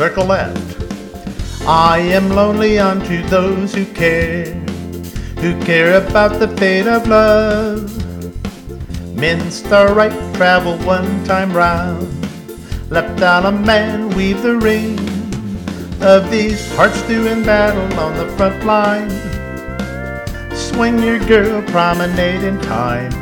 circle left. I am lonely unto those who care about the fate of love. Minster right, travel one time round. Left out a man, weave the ring of these hearts doing battle on the front line. Swing your girl, promenade in time.